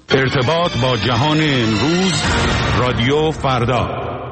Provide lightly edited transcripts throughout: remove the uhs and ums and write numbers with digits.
ارتباط با جهان امروز، رادیو فردا.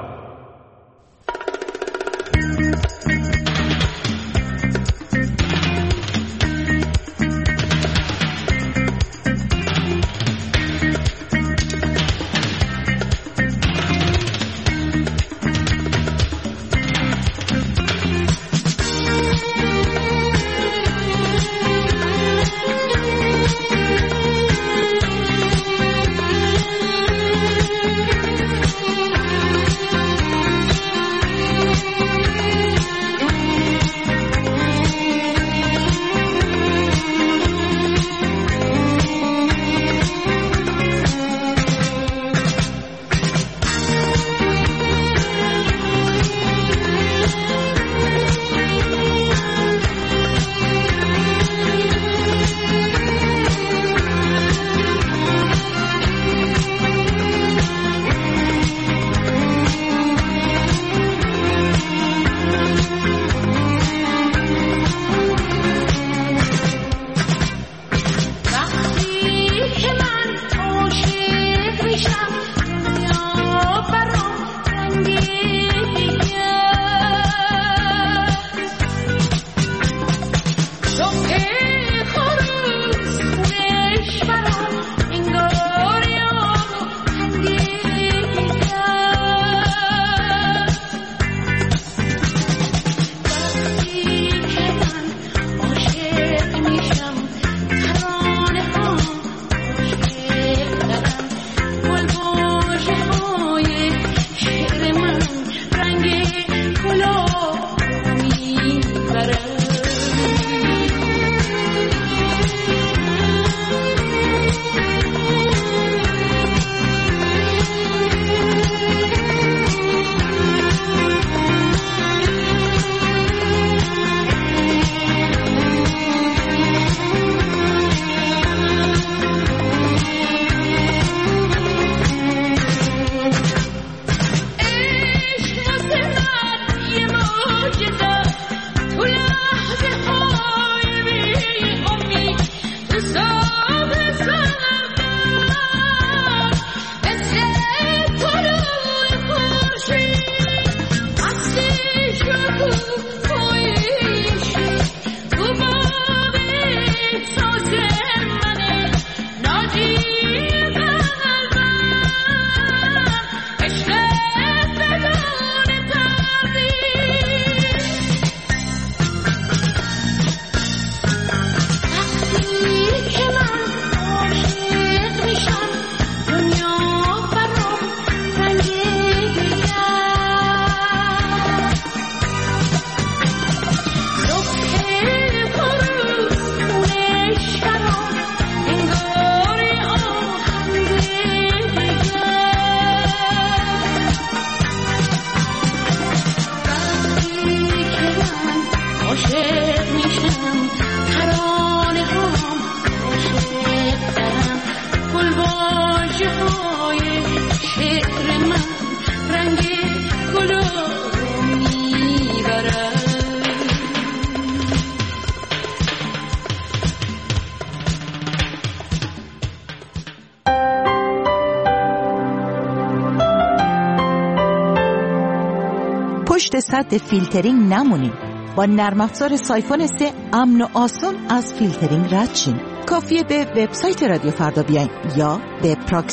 پشت سد فیلترینگ نمونید. با نرم افزار سایفون 3 امن و آسان از فیلترینگ رد شین. کافیه به وبسایت رادیو فردا بیاین یا به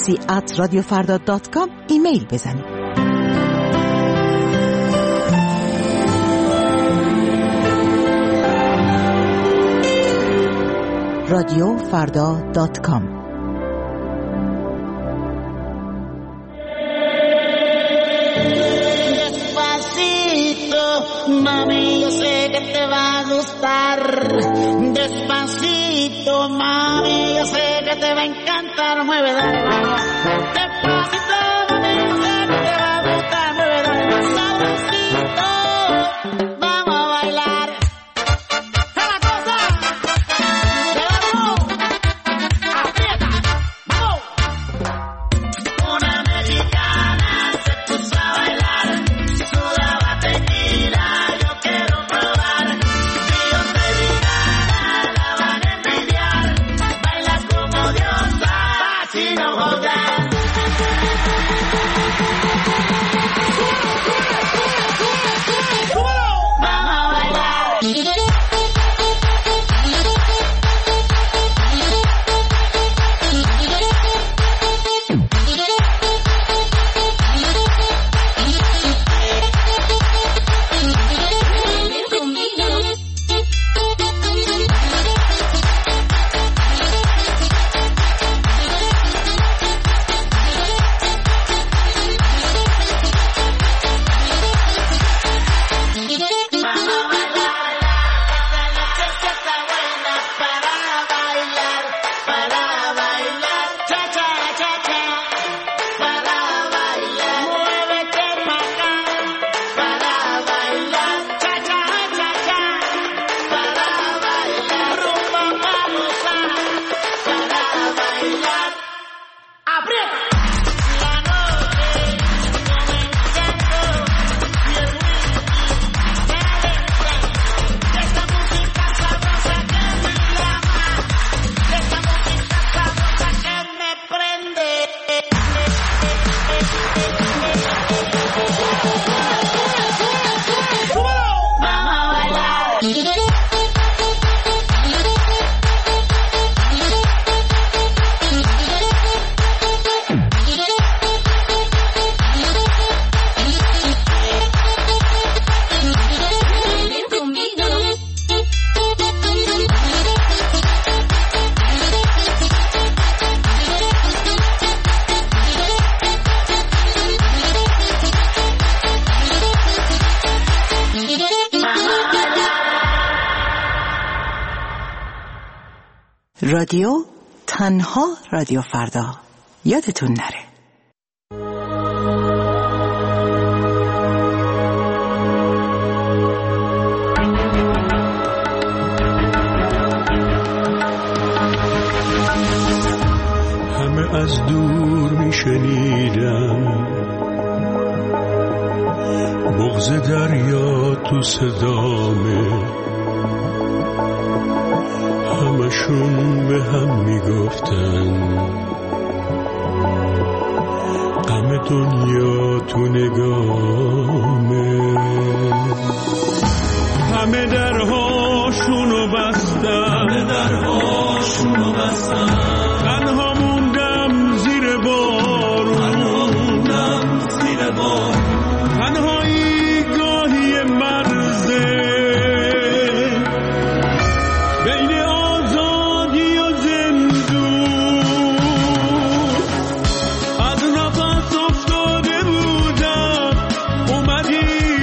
proxy@radiofarda.com ایمیل بزنید. radiofarda.com. Mami, yo sé que te va a gustar. Despacito, mami, yo sé que te va a encantar. Mueve, dale, despacito, mami, yo sé que te va a gustar. Mueve, dale, sabrosito. Vamos a bailar. ¡Esa cosa! ¡Vamos! ¡Aprieta! ¡Vamos! Una mexicana se puso a bailar. Sudaba tequila. así no jodan. Vamos a bailar. رادیو تنها رادیو فردا، یادتون نره. همه از دور میشنیدم بغض دریا تو صدامه، همشون به هم میگفتن غم دنیا تو نگامه. همه درهاشونو بستن، تنها موندم زیر بارون، تنهایی گاهی مرزه بین آزادی و زندون. از نفس افتاده بودم اومدی،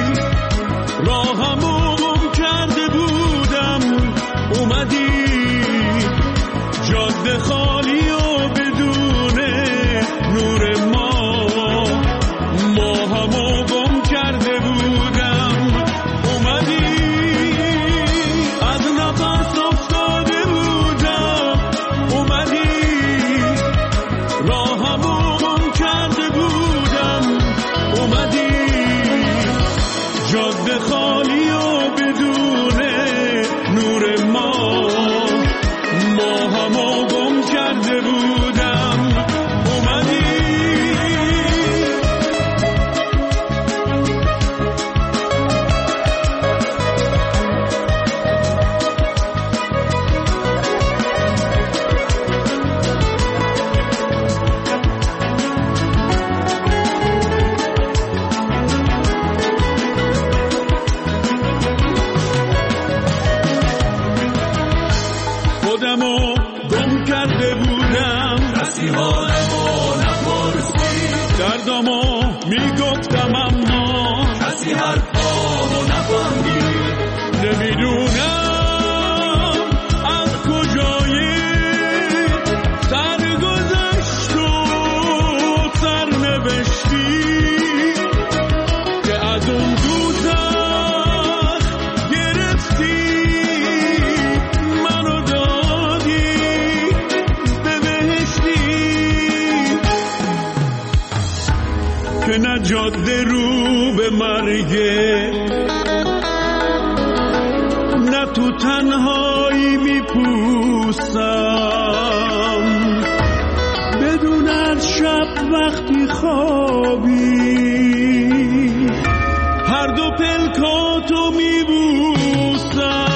راهمو گم کرده بودم اومدی، جاده خالی و بدون نور ما همو گم کرده بودم اومدی. از نفس افتاده بودم اومدی، راهمو گم کرده بودم اومدی، جاده خالی و بدون نور ما همو گم کرده بودم اومدی. خودمو گم کرده بودم، کسی حالمو نپرسی، دردمو میگفتم اما کسی حرفامو نفهمید. نمیدونم از کجای سرگذشت و سرنوشتی که از اون دوزخ گرفتی منو دادی به بهشتی، که نه جاده رو به مرگه نه تو تنهایی میپوسم، شب وقتی خوابی هر دو پلکاتو میبوسم.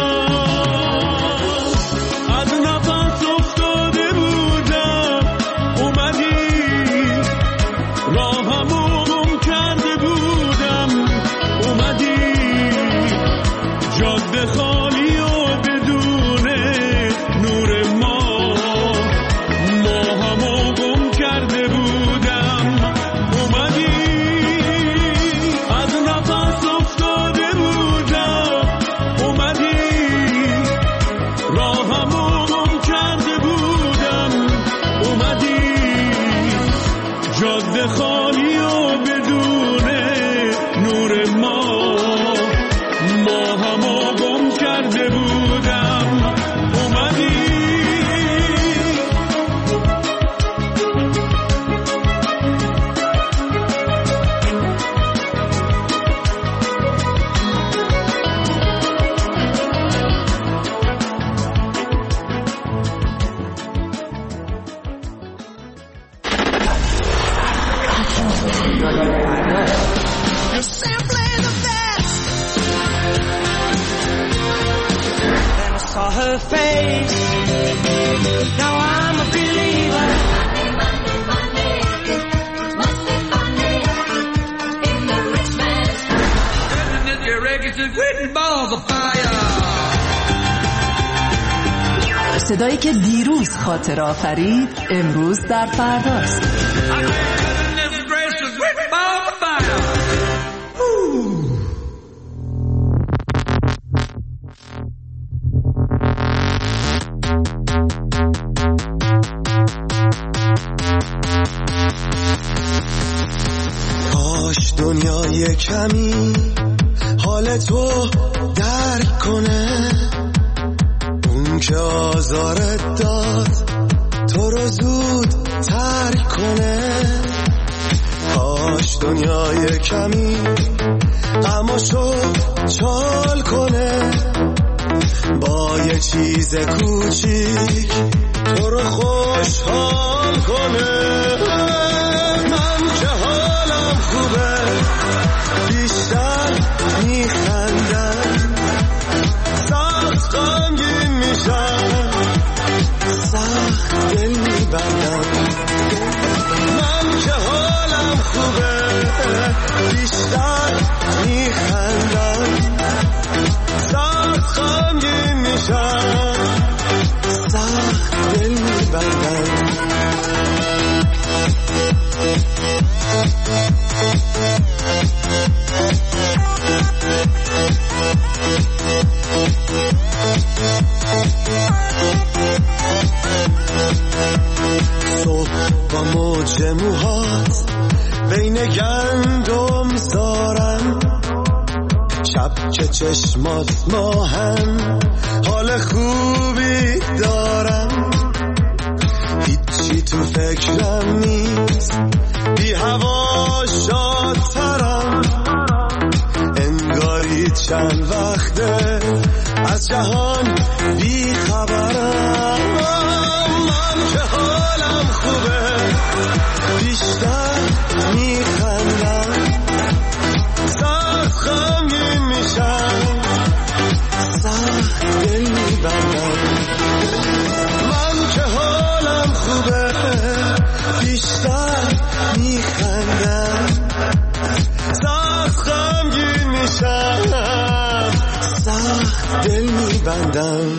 از نفس افتاده بودم اومدی، راهمو گم کرده بودم اومدی، جاده خالی و بدون نور ماه همو گم کرده بودم اومدی. از نفس افتاده بودم اومدی، راهمو گم کرده بودم اومدی، جاده خالی و بدون نور ماه همو گم کرده بودم اومدی. You're simply the best. Then I saw her face. Now I'm a believer. Must be funny in the rich man's Isn't it irregular written balls of fire? صدایی که دیروز خاطر آفرید امروز در فرداست. کاش دنیای کمی حال تو درک کنه، اون که آزارت داد تو رو زود ترک کنه. کاش دنیای کمی غماشو چال کنه، با یه چیز کوچیک تو رو خوشحال کنه. من که حالم خوبه بیشتر میخندم، سخت غمگین میشم، سخت دل میبندم. من که حالم خوبه بیشتر میخندم، سخت غمگین میشم، سخت دل میبندم. صبح با موج موهات بین گندم زارم، شب که چشمات ماهم حال خوبی دارم. هیچی تو فکرم نیست، بی هوا شادترم، انگاری چند وقته از جهان بی خبرم. من که حالم خوبه بیشتر میخندم، سخت غمگین میشم، سخت دل میبندم. من که حالم خوبه بیشتر میخندم، سخت غمگین میشم، سخت دل میبندم.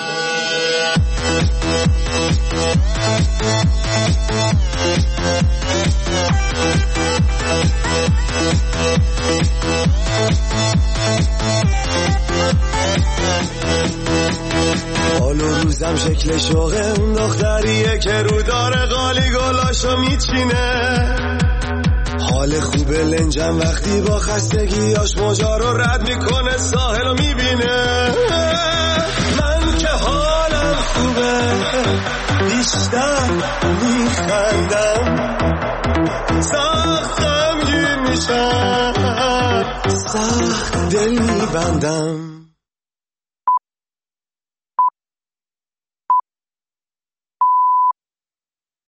حال و روزم شکل شوقه اون دختریه که رو داره قالی گلاشو میچینه. حال خوبه لنجم وقتی با خستگیاش موجا رو رد میکنه، ساحل رو میبینه. من که حالم خوبه بیشتر میخندم، سخت غمگین میشم، سخت دل میبندم.